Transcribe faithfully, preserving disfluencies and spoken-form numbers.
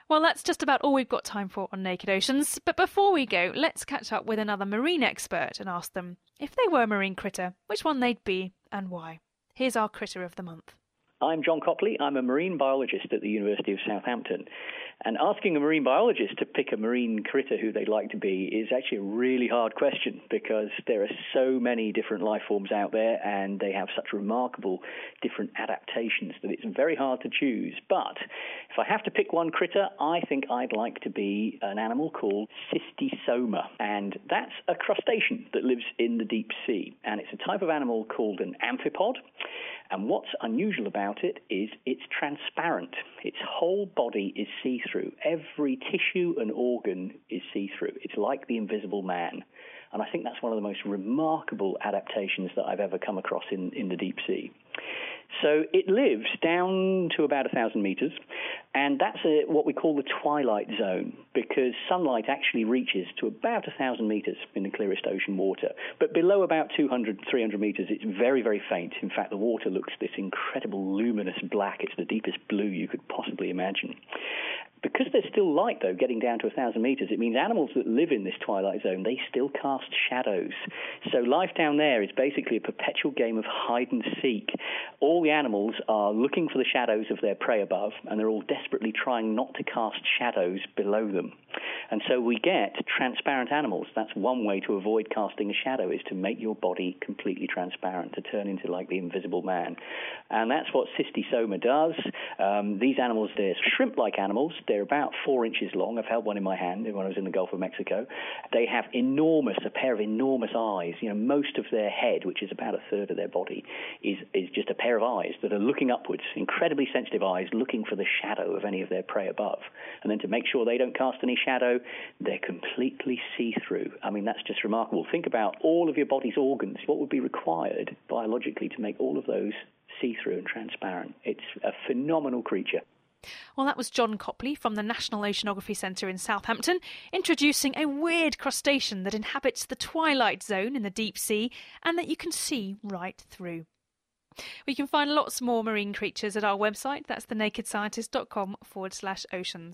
Well, that's just about all we've got time for on Naked Oceans. But before we go, let's catch up with another marine expert and ask them, if they were a marine critter, which one they'd be and why. Here's our Critter of the Month. I'm John Copley. I'm a marine biologist at the University of Southampton. And asking a marine biologist to pick a marine critter who they'd like to be is actually a really hard question because there are so many different life forms out there and they have such remarkable different adaptations that it's very hard to choose. But if I have to pick one critter, I think I'd like to be an animal called Cystosoma. And that's a crustacean that lives in the deep sea. And it's a type of animal called an amphipod. And what's unusual about it is it's transparent. Its whole body is see-through. Every tissue and organ is see-through. It's like the Invisible Man. And I think that's one of the most remarkable adaptations that I've ever come across in, in the deep sea. So it lives down to about one thousand meters, and that's a, what we call the twilight zone, because sunlight actually reaches to about one thousand meters in the clearest ocean water. But below about two hundred, three hundred meters, it's very, very faint. In fact, the water looks this incredible luminous black. It's the deepest blue you could possibly imagine. Because there's still light, though, getting down to one thousand meters, it means animals that live in this twilight zone, they still cast shadows. So life down there is basically a perpetual game of hide and seek. All the animals are looking for the shadows of their prey above, and they're all desperately trying not to cast shadows below them. And so we get transparent animals. That's one way to avoid casting a shadow, is to make your body completely transparent, to turn into like the Invisible Man. And that's what Cystosoma does. Um, these animals, they're shrimp-like animals. They're about four inches long. I've held one in my hand when I was in the Gulf of Mexico. They have enormous, a pair of enormous eyes. You know, most of their head, which is about a third of their body, is, is just a pair of eyes that are looking upwards, incredibly sensitive eyes, looking for the shadow of any of their prey above. And then to make sure they don't cast any shadow, they're completely see-through. I mean, that's just remarkable. Think about all of your body's organs. What would be required biologically to make all of those see-through and transparent? It's a phenomenal creature. Well, that was John Copley from the National Oceanography Centre in Southampton, introducing a weird crustacean that inhabits the twilight zone in the deep sea and that you can see right through. We can find lots more marine creatures at our website. That's thenakedscientist.com forward slash oceans.